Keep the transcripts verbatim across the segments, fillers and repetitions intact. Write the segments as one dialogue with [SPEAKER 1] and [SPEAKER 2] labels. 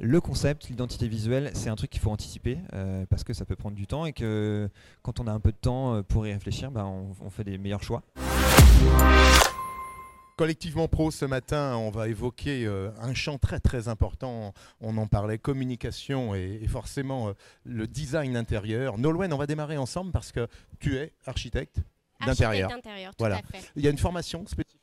[SPEAKER 1] le concept, l'identité visuelle, c'est un truc qu'il faut anticiper euh, parce que ça peut prendre du temps et que quand on a un peu de temps euh, pour y réfléchir, bah, on, on fait des meilleurs choix.
[SPEAKER 2] Collectivement Pro, ce matin, on va évoquer euh, un champ très très important. On en parlait, communication et, et forcément euh, le design intérieur. Nolwenn, on va démarrer ensemble parce que tu es architecte d'intérieur.
[SPEAKER 3] Architecte d'intérieur, tout
[SPEAKER 2] Voilà.
[SPEAKER 3] à fait.
[SPEAKER 2] Il y a une formation spécifique.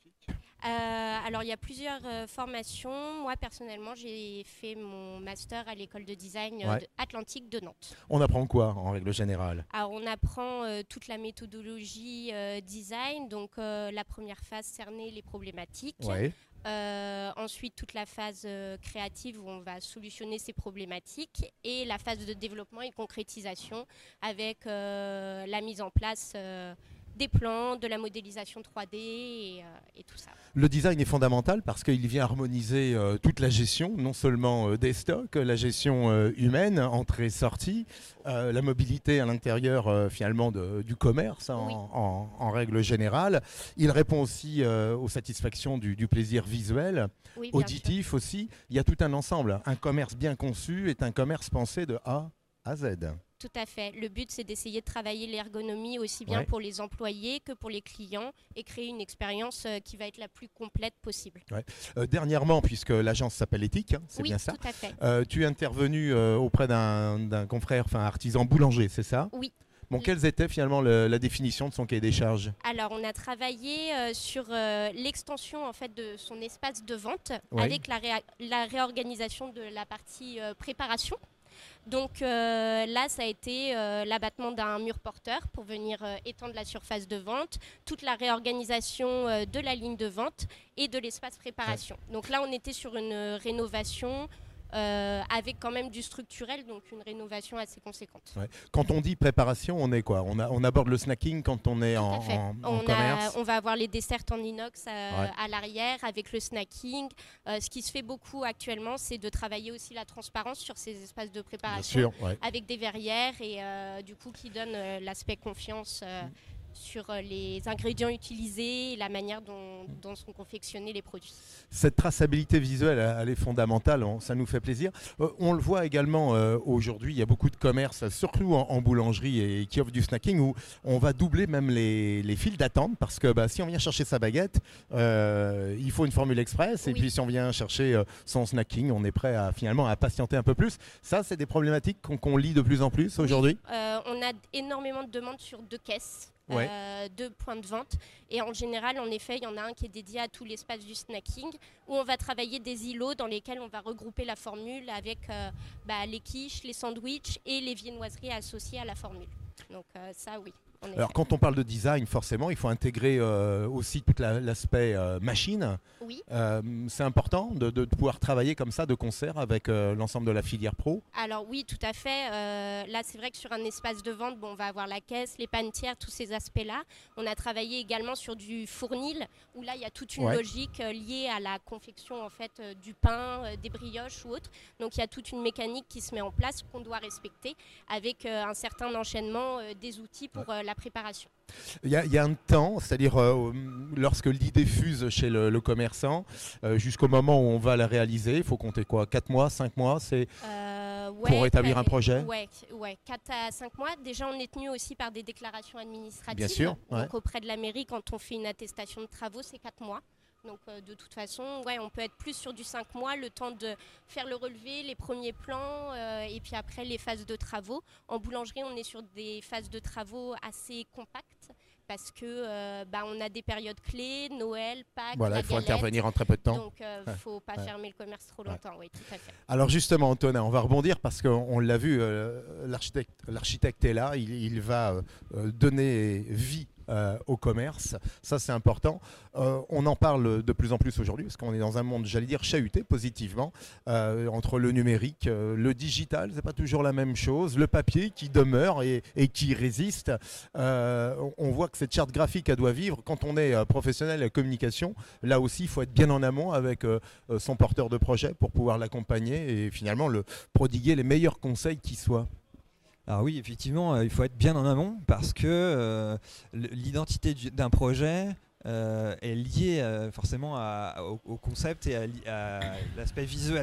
[SPEAKER 3] Euh, alors, il y a plusieurs euh, formations. Moi, personnellement, j'ai fait mon master à l'école de design euh,
[SPEAKER 2] Ouais.
[SPEAKER 3] de Atlantique de Nantes.
[SPEAKER 2] On apprend quoi en règle générale?
[SPEAKER 3] Alors, on apprend euh, toute la méthodologie euh, design. Donc, euh, la première phase, cerner les problématiques.
[SPEAKER 2] Ouais.
[SPEAKER 3] Euh, ensuite, toute la phase euh, créative où on va solutionner ces problématiques. Et la phase de développement et concrétisation avec euh, la mise en place euh, des plans, de la modélisation trois D et, euh, et tout ça.
[SPEAKER 2] Le design est fondamental parce qu'il vient harmoniser euh, toute la gestion, non seulement euh, des stocks, la gestion euh, humaine, entrée-sortie, euh, la mobilité à l'intérieur euh, finalement de, du commerce en,
[SPEAKER 3] Oui.
[SPEAKER 2] en- en règle générale. Il répond aussi euh, aux satisfactions du, du plaisir visuel,
[SPEAKER 3] Oui, bien sûr.
[SPEAKER 2] auditif aussi. Il y a tout un ensemble. Un commerce bien conçu est un commerce pensé de A à Z.
[SPEAKER 3] Tout à fait. Le but, c'est d'essayer de travailler l'ergonomie aussi bien
[SPEAKER 2] Ouais.
[SPEAKER 3] pour les employés que pour les clients et créer une expérience euh, qui va être la plus complète possible.
[SPEAKER 2] Euh, dernièrement, puisque l'agence s'appelle Éthique, hein, c'est
[SPEAKER 3] Oui,
[SPEAKER 2] bien ça.
[SPEAKER 3] tout à fait.
[SPEAKER 2] Euh, tu es intervenu euh, auprès d'un d'un confrère, enfin artisan boulanger, c'est ça?
[SPEAKER 3] Oui.
[SPEAKER 2] Bon, quelles étaient finalement le- la définition de son cahier des charges?
[SPEAKER 3] Alors, on a travaillé euh, sur euh, l'extension en fait de son espace de vente
[SPEAKER 2] Ouais.
[SPEAKER 3] avec la, réa- la réorganisation de la partie euh, préparation. Donc euh, là, ça a été euh, l'abattement d'un mur porteur pour venir euh, étendre la surface de vente, toute la réorganisation euh, de la ligne de vente et de l'espace préparation. Donc là, on était sur une euh, rénovation euh, avec quand même du structurel, donc une rénovation assez conséquente.
[SPEAKER 2] Ouais. Quand on dit préparation, on est quoi? on, a- on aborde le snacking quand on est
[SPEAKER 3] Tout
[SPEAKER 2] en,
[SPEAKER 3] à fait.
[SPEAKER 2] en- en
[SPEAKER 3] On, a-
[SPEAKER 2] commerce.
[SPEAKER 3] on va avoir les desserts en inox euh,
[SPEAKER 2] Ouais.
[SPEAKER 3] à l'arrière avec le snacking. Euh, ce qui se fait beaucoup actuellement, c'est de travailler aussi la transparence sur ces espaces de
[SPEAKER 2] Bien
[SPEAKER 3] préparation
[SPEAKER 2] sûr, ouais.
[SPEAKER 3] avec des verrières et euh, du coup qui donne euh, l'aspect confiance euh,
[SPEAKER 2] Mm.
[SPEAKER 3] sur euh, les ingrédients utilisés et la manière dont, dont sont confectionnés les produits.
[SPEAKER 2] Cette traçabilité visuelle, elle est fondamentale, on- ça nous fait plaisir. Euh, on le voit également euh, aujourd'hui, il y a beaucoup de commerces, surtout en, en boulangerie et qui offrent du snacking, où on va doubler même les, les files d'attente parce que bah, si on vient chercher sa baguette, euh, il faut une formule express et
[SPEAKER 3] Oui.
[SPEAKER 2] puis si on vient chercher euh, son snacking, on est prêt à finalement à patienter un peu plus. Ça, c'est des problématiques qu'on qu'on lit de plus en plus aujourd'hui.
[SPEAKER 3] Euh, on a énormément de demandes sur deux caisses.
[SPEAKER 2] Ouais.
[SPEAKER 3] Euh, deux points de vente et en général en effet il y en a un qui est dédié à tout l'espace du snacking où on va travailler des îlots dans lesquels on va regrouper la formule avec euh, bah, les quiches, les sandwichs et les viennoiseries associées à la formule. Donc euh, ça oui. En effet.
[SPEAKER 2] Alors quand on parle de design, forcément, il faut intégrer euh, aussi tout la- l'aspect euh, machine.
[SPEAKER 3] Oui.
[SPEAKER 2] Euh, c'est important de, de pouvoir travailler comme ça de concert avec euh, l'ensemble de la filière pro.
[SPEAKER 3] Alors oui, tout à fait. Euh, là, c'est vrai que sur un espace de vente, bon, on va avoir la caisse, les panetières, tous ces aspects-là. On a travaillé également sur du fournil, où là, il y a toute une
[SPEAKER 2] Ouais.
[SPEAKER 3] logique euh, liée à la confection en fait, euh, du pain, euh, des brioches ou autres. Donc il y a toute une mécanique qui se met en place qu'on doit respecter avec euh, un certain enchaînement euh, des outils pour euh, la préparation.
[SPEAKER 2] Il y, a, il y a un temps, c'est-à-dire euh, lorsque l'idée fuse chez le, le commerçant, euh, jusqu'au moment où on va la réaliser, il faut compter quoi? quatre mois, cinq mois c'est...
[SPEAKER 3] Euh, ouais,
[SPEAKER 2] Pour établir un
[SPEAKER 3] ouais,
[SPEAKER 2] projet?
[SPEAKER 3] Ouais, ouais, quatre à cinq mois. Déjà, on est tenu aussi par des déclarations administratives.
[SPEAKER 2] Bien sûr, ouais.
[SPEAKER 3] Donc, auprès de la mairie, quand on fait une attestation de travaux, c'est quatre mois. Donc, euh, de toute façon, ouais, on peut être plus sur du cinq mois, le temps de faire le relevé, les premiers plans, euh, et puis après, les phases de travaux. En boulangerie, on est sur des phases de travaux assez compactes parce que euh, bah, on a des périodes clés, Noël, Pâques,
[SPEAKER 2] Voilà,
[SPEAKER 3] la
[SPEAKER 2] il faut
[SPEAKER 3] galette.
[SPEAKER 2] intervenir en très peu de temps.
[SPEAKER 3] Donc, il ne
[SPEAKER 2] Ouais.
[SPEAKER 3] faut pas
[SPEAKER 2] Ouais.
[SPEAKER 3] fermer le commerce trop longtemps, oui, tout à fait.
[SPEAKER 2] Alors justement, Antonin, on va rebondir parce qu'on on l'a vu, euh, l'architecte, l'architecte est là, il, il va euh, euh, donner vie euh, au commerce, ça c'est important. Euh, on en parle de plus en plus aujourd'hui parce qu'on est dans un monde, j'allais dire, chahuté positivement, euh, entre le numérique, euh, le digital, c'est pas toujours la même chose, le papier qui demeure et, et qui résiste. Euh, on- on voit que cette charte graphique, elle doit vivre. Quand on est euh, professionnel à communication, là aussi, il faut être bien en amont avec euh, euh, son porteur de projet pour pouvoir l'accompagner et finalement le prodiguer les meilleurs conseils qui soient.
[SPEAKER 1] Alors oui, effectivement, euh, il faut être bien en amont parce que euh, l- l'identité du- d'un projet euh, est liée euh, forcément à- au, au concept et à, l'i- à l'aspect visuel.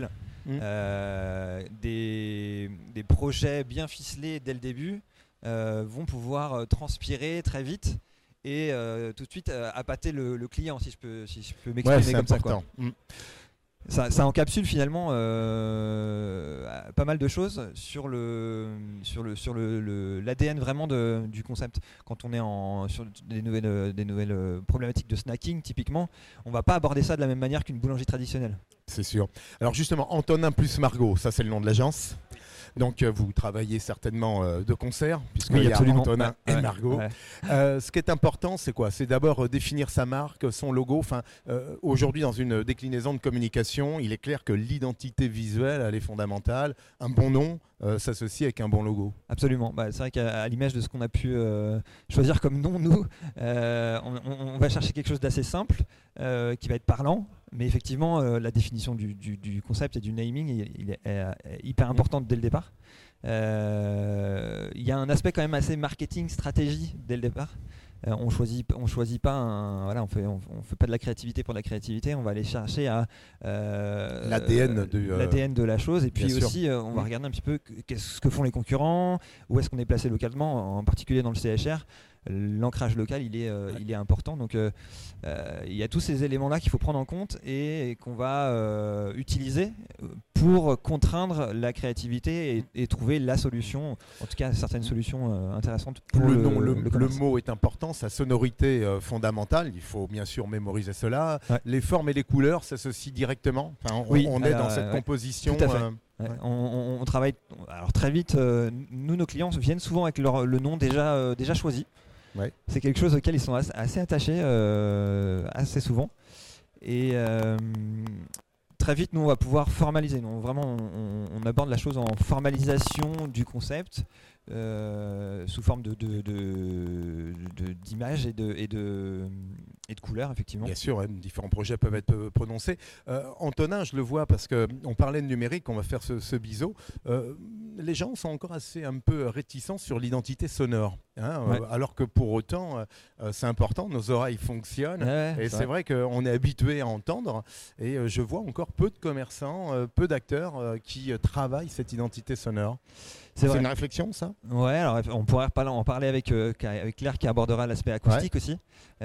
[SPEAKER 2] Mmh.
[SPEAKER 1] Euh, des, des projets bien ficelés dès le début euh, vont pouvoir euh, transpirer très vite et euh, tout de suite euh, appâter le, le client, si je peux, si je peux m'exprimer
[SPEAKER 2] Ouais, c'est
[SPEAKER 1] comme ça,
[SPEAKER 2] important.
[SPEAKER 1] quoi.
[SPEAKER 2] Mm.
[SPEAKER 1] Ça, ça encapsule finalement euh, pas mal de choses sur le sur le sur le, le- l'A D N vraiment de- du concept. Quand on est en sur des nouvelles euh, des nouvelles euh, problématiques de snacking typiquement, on va pas aborder ça de la même manière qu'une boulangerie traditionnelle.
[SPEAKER 2] C'est sûr. Alors justement, Antonin plus Margot, ça c'est le nom de l'agence. Donc euh, vous travaillez certainement euh, de concert, puisqu'il y a Antonin
[SPEAKER 1] Ouais,
[SPEAKER 2] et
[SPEAKER 1] ouais,
[SPEAKER 2] Margot.
[SPEAKER 1] ouais.
[SPEAKER 2] Euh, ce qui est important, c'est quoi? C'est d'abord euh, définir sa marque, son logo. Enfin, euh, aujourd'hui, dans une déclinaison de communication, il est clair que l'identité visuelle, elle est fondamentale. Un bon nom euh, s'associe avec un bon logo.
[SPEAKER 1] Absolument. Bah, c'est vrai qu'à à l'image de ce qu'on a pu euh, choisir comme nom, nous, euh, on, on- on va chercher quelque chose d'assez simple, euh, qui va être parlant, mais effectivement, euh, la définition du, du- du concept et du naming, il, il est, est- est hyper importante dès le départ. Euh, Il y a un aspect quand même assez marketing, stratégie dès le départ. Euh, on choisit, on choisit pas, un, voilà, on fait, on, on fait pas de la créativité pour de la créativité. On va aller chercher à euh,
[SPEAKER 2] L'A D N de, euh,
[SPEAKER 1] l'A D N de la chose, et puis
[SPEAKER 2] bien sûr.
[SPEAKER 1] aussi, euh, on va
[SPEAKER 2] Mm.
[SPEAKER 1] regarder un petit peu que- qu'est-ce que font les concurrents, où est-ce qu'on est placé localement, en particulier dans le C H R. L'ancrage local, il est, euh,
[SPEAKER 2] Ouais.
[SPEAKER 1] il est important. Donc, euh, euh, il y a tous ces éléments-là qu'il faut prendre en compte et, et qu'on va euh, utiliser pour contraindre la créativité et, et trouver la solution, en tout cas certaines solutions euh, intéressantes pour
[SPEAKER 2] Le,
[SPEAKER 1] le,
[SPEAKER 2] nom, le,
[SPEAKER 1] le
[SPEAKER 2] le
[SPEAKER 1] commerce.
[SPEAKER 2] mot est important, sa sonorité euh, fondamentale, il faut bien sûr mémoriser cela.
[SPEAKER 1] Ouais.
[SPEAKER 2] Les formes et les couleurs s'associent directement. Enfin, on,
[SPEAKER 1] Oui,
[SPEAKER 2] on est
[SPEAKER 1] alors,
[SPEAKER 2] dans cette
[SPEAKER 1] ouais,
[SPEAKER 2] composition.
[SPEAKER 1] tout à fait.
[SPEAKER 2] euh,
[SPEAKER 1] Ouais,
[SPEAKER 2] Ouais.
[SPEAKER 1] on, on- on travaille alors très vite. euh, nous, nos clients viennent souvent avec leur, le nom déjà, euh, déjà choisi.
[SPEAKER 2] Ouais.
[SPEAKER 1] C'est quelque chose auquel ils sont assez, assez attachés euh, assez souvent. Et euh, très vite, nous, on va pouvoir formaliser. Nous, vraiment, on, on aborde la chose en formalisation du concept euh, sous forme de, de, de- de- d'images et de, et, de, et de couleurs, effectivement.
[SPEAKER 2] Bien sûr, hein, différents projets peuvent être euh, prononcés. Euh, Antonin, je le vois parce qu'on parlait de numérique, on va faire ce, ce biseau. Euh, les gens sont encore assez un peu réticents sur l'identité sonore. Hein,
[SPEAKER 1] Ouais.
[SPEAKER 2] euh, alors que pour autant, euh, c'est important, nos oreilles fonctionnent.
[SPEAKER 1] Ouais,
[SPEAKER 2] Et c'est vrai qu'on est habitué à entendre. Et euh, je vois encore peu de commerçants, euh, peu d'acteurs euh, qui euh, travaillent cette identité sonore.
[SPEAKER 1] C'est
[SPEAKER 2] C'est
[SPEAKER 1] vrai.
[SPEAKER 2] une réflexion, ça?
[SPEAKER 1] Ouais, alors on pourrait reparler- en parler avec, euh, avec Claire qui abordera l'aspect acoustique aussi.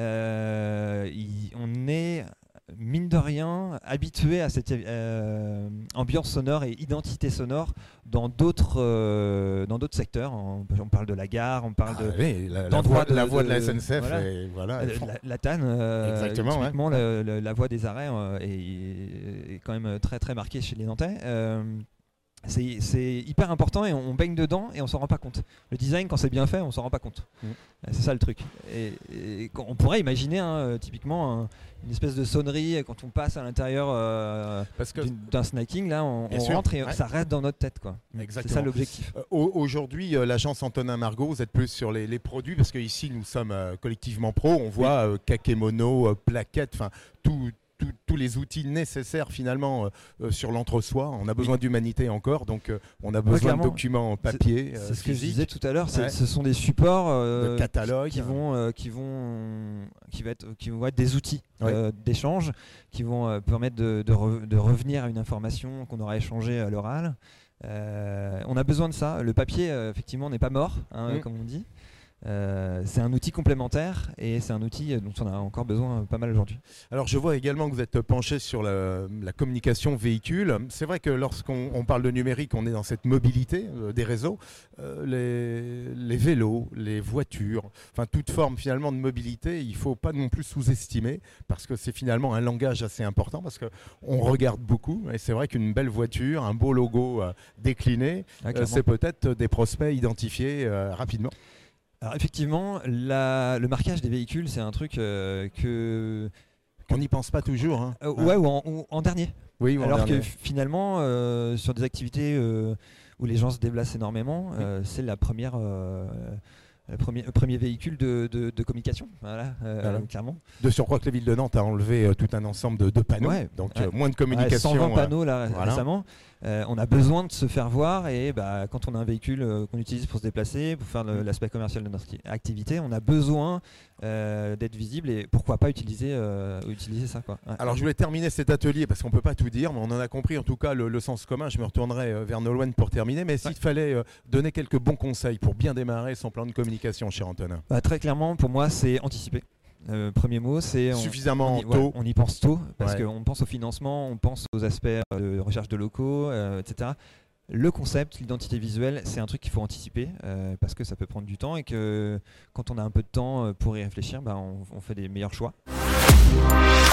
[SPEAKER 1] Euh, il- on est, mine de rien, habitué à cette euh, ambiance sonore et identité sonore dans d'autres euh, dans d'autres secteurs. On, on parle de la gare, on parle
[SPEAKER 2] Ah
[SPEAKER 1] de
[SPEAKER 2] oui, la, la
[SPEAKER 1] d'endroits
[SPEAKER 2] voix,
[SPEAKER 1] de-
[SPEAKER 2] la voix de, la
[SPEAKER 1] de-
[SPEAKER 2] S N C F,
[SPEAKER 1] voilà.
[SPEAKER 2] et voilà,
[SPEAKER 1] Euh,
[SPEAKER 2] elles font-
[SPEAKER 1] la, la T A N, euh,
[SPEAKER 2] Exactement, ouais.
[SPEAKER 1] typiquement le- le- la voix des arrêts euh, est, est quand même très très marquée chez les Nantais. Euh, c'est, c'est hyper important et on, on baigne dedans et on s'en rend pas compte. Le design, quand c'est bien fait, on s'en rend pas compte.
[SPEAKER 2] Mm.
[SPEAKER 1] Euh, C'est ça le truc. Et, et quand- on pourrait imaginer hein, euh, typiquement un- une espèce de sonnerie euh, quand on passe à l'intérieur euh,
[SPEAKER 2] Parce que
[SPEAKER 1] d'une- d'un snacking. Là, on,
[SPEAKER 2] Bien
[SPEAKER 1] on
[SPEAKER 2] sûr,
[SPEAKER 1] rentre et
[SPEAKER 2] ouais.
[SPEAKER 1] ça reste dans notre tête, quoi. C'est
[SPEAKER 2] Exactement.
[SPEAKER 1] ça l'objectif.
[SPEAKER 2] Euh, au- Aujourd'hui, euh, l'agence Antonin Margot, vous êtes plus sur les, les produits parce qu'ici, nous sommes euh, collectivement pro. On voit euh, kakémono, euh, plaquettes, enfin, tout- tout- tous les outils nécessaires finalement euh, euh, sur l'entre-soi. On a besoin d'humanité encore, donc euh, on a besoin de
[SPEAKER 1] clairement.
[SPEAKER 2] documents papier,
[SPEAKER 1] C'est
[SPEAKER 2] euh,
[SPEAKER 1] ce que je
[SPEAKER 2] physiques,
[SPEAKER 1] disais tout à l'heure. c'est-
[SPEAKER 2] Ouais.
[SPEAKER 1] Ce sont des supports euh,
[SPEAKER 2] de catalogues.
[SPEAKER 1] qui vont euh, qui vont qui va être qui vont être des outils
[SPEAKER 2] Ouais.
[SPEAKER 1] euh, d'échange qui vont euh, permettre de, de, re- de revenir à une information qu'on aura échangée à l'oral. Euh, on a besoin de ça. Le papier, euh, effectivement, n'est pas mort, hein,
[SPEAKER 2] Mm.
[SPEAKER 1] comme on dit. Euh, c'est un outil complémentaire et c'est un outil dont on a encore besoin euh, pas mal aujourd'hui.
[SPEAKER 2] Alors je vois également que vous êtes penché sur la, la communication véhicule. C'est vrai que lorsqu'on on parle de numérique, on est dans cette mobilité euh, des réseaux. Euh, les, les vélos, les voitures, enfin toute forme finalement de mobilité, il ne faut pas non plus sous-estimer parce que c'est finalement un langage assez important parce qu'on regarde beaucoup et c'est vrai qu'une belle voiture, un beau logo euh, décliné,
[SPEAKER 1] Ah,
[SPEAKER 2] euh,
[SPEAKER 1] clairement.
[SPEAKER 2] c'est peut-être des prospects identifiés euh, rapidement.
[SPEAKER 1] Alors effectivement, la- le marquage des véhicules, c'est un truc euh, que
[SPEAKER 2] On n'y pense pas toujours. Hein.
[SPEAKER 1] euh, ouais ou en, ou en dernier.
[SPEAKER 2] Oui, ou en
[SPEAKER 1] Alors
[SPEAKER 2] dernier.
[SPEAKER 1] que finalement, euh, sur des activités euh, où les gens se déplacent énormément, euh, c'est la première, euh, Premier, premier véhicule de, de, de communication, voilà, euh,
[SPEAKER 2] voilà.
[SPEAKER 1] clairement.
[SPEAKER 2] De surcroît que la ville de Nantes a enlevé euh, tout un ensemble de, de panneaux,
[SPEAKER 1] ouais.
[SPEAKER 2] donc
[SPEAKER 1] ouais.
[SPEAKER 2] euh, moins de communication.
[SPEAKER 1] Ouais, cent vingt panneaux là,
[SPEAKER 2] voilà.
[SPEAKER 1] récemment. Euh, on a besoin de se faire voir et bah, quand on a un véhicule euh, qu'on utilise pour se déplacer, pour faire le, l'aspect commercial de notre activité, on a besoin euh, d'être visible et pourquoi pas utiliser, euh, utiliser ça. Quoi. Ouais.
[SPEAKER 2] Alors je voulais terminer cet atelier parce qu'on ne peut pas tout dire, mais on en a compris en tout cas le, le sens commun. Je me retournerai euh, vers Nolwenn pour terminer, mais s'il ouais. fallait euh, donner quelques bons conseils pour bien démarrer son plan de communication, cher Antonin.
[SPEAKER 1] Bah, très clairement, pour moi, c'est anticiper. Euh, premier mot, c'est on,
[SPEAKER 2] suffisamment
[SPEAKER 1] on y,
[SPEAKER 2] tôt.
[SPEAKER 1] Ouais, on y pense tôt parce
[SPEAKER 2] ouais.
[SPEAKER 1] qu'on pense au financement, on pense aux aspects de recherche de locaux, euh, et cetera. Le concept, l'identité visuelle, c'est un truc qu'il faut anticiper euh, parce que ça peut prendre du temps et que quand on a un peu de temps pour y réfléchir, bah, on, on fait des meilleurs choix.